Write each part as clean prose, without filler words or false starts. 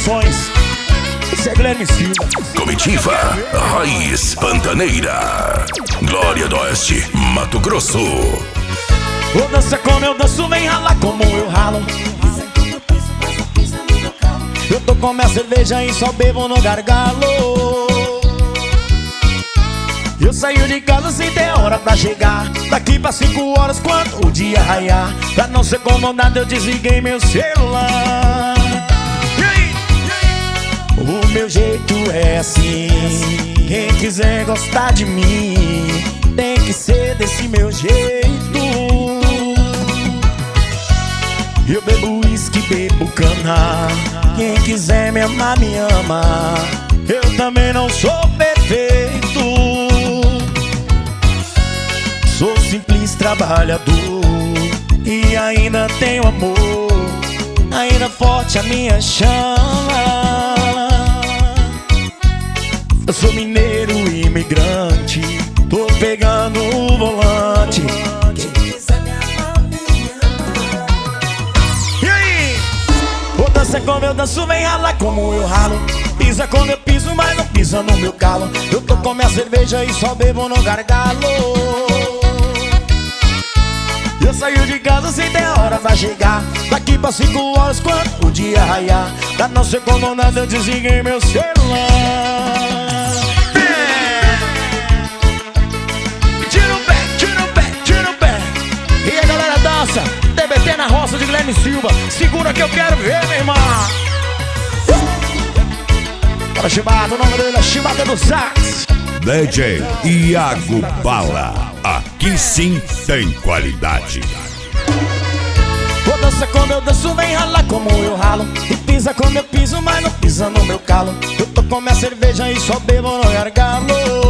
Produções. Esse é Guilherme Silva. Comitiva Raiz Pantaneira, Glória do Oeste, Mato Grosso. Vou dançar como eu danço, vem ralar como eu ralo. Eu tô com minha cerveja e só bebo no gargalo. Eu saio de casa sem ter hora pra chegar. Daqui pra 5 horas quando o dia raiar. Pra não ser incomodado eu desliguei meu celular. E aí? O meu jeito é assim. Quem quiser gostar de mim tem que ser desse meu jeito. Eu bebo uísque, bebo cana. Quem quiser me amar, me ama. Eu também não sou perfeito. Sou simples trabalhador e ainda tenho amor. Ainda forte a minha chama. Eu sou mineiro imigrante. Tô pegando o volante. Vou dançar como eu danço, vem ralar como eu ralo. Pisa como eu piso, mas não pisa no meu calo. Eu tô com minha cerveja e só bebo no gargalo. Eu saio de casa sem ter hora pra chegar. Daqui pra 5 horas quando o dia raiar. Pra não ser incomodado eu desliguei meu celular. Tira o pé, tira o pé, tira o pé. E a galera dança TBT na roça de Guilherme Silva. Segura que eu quero ver, meu irmão. Para Chibata, o nome dele é Chibata do Sax. DJ Iago Bala, aqui sim tem qualidade. Vou dançar como eu danço, vem ralar como eu ralo. E pisa como eu piso, mas não pisa no meu calo. Eu tô com minha cerveja e só bebo no gargalo.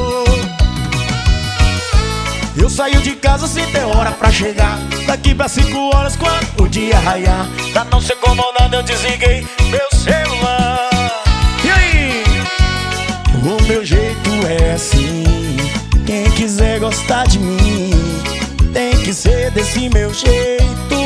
Eu saio de casa sem ter hora pra chegar. Daqui pra 5 horas quando o dia raiar. Pra não ser incomodado eu desliguei meu celular. E aí? O meu jeito é assim. Quem quiser gostar de mim tem que ser desse meu jeito.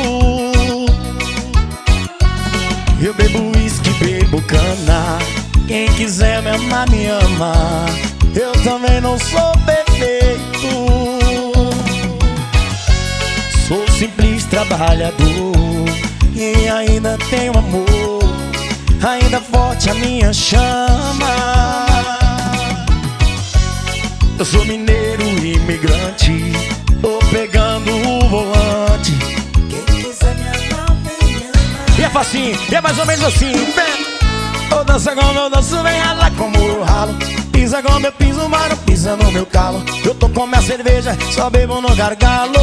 Eu bebo uísque, bebo cana. Quem quiser me amar, me ama. Eu também não sou perfeito. Sou simples trabalhador e ainda tenho amor. Ainda forte a minha chama. Eu sou mineiro imigrante. Tô pegando o volante. Quem quiser me amar, me ama. E é facinho, e é mais ou menos assim. Eu danço como eu danço, vem ralar como eu ralo. Pisa como eu piso, mas não pisa no meu calo. Eu tô com minha cerveja, só bebo no gargalo.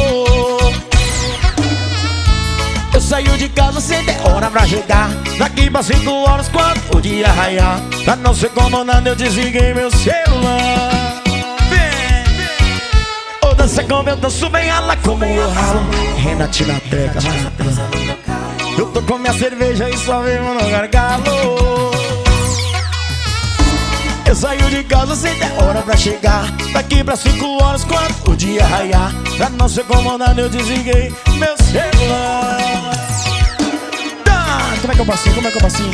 Eu saio de casa sem ter hora pra chegar. Daqui pra 5 horas quando o dia raiar. Pra não ser incomodado eu desliguei meu celular. Ô, dança como eu danço, vem ralar como eu ralo. Renatina Teca. Eu tô com minha cerveja e só bebo no gargalo. Eu saio de casa sem ter hora pra chegar. Daqui pra 5 horas quando o dia raiar. Pra não ser incomodado eu desliguei meu celular. Como é que é o passinho? Como é que é o passinho?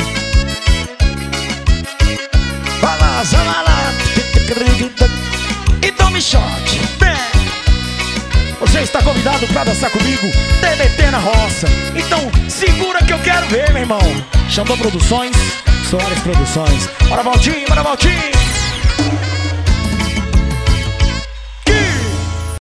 Balança, balança. E tome shot. Você está convidado pra dançar comigo TBT na roça. Então segura que eu quero ver, meu irmão. Xandão Produções, Soares Produções. Bora, Valtinho, bora, Valtinho.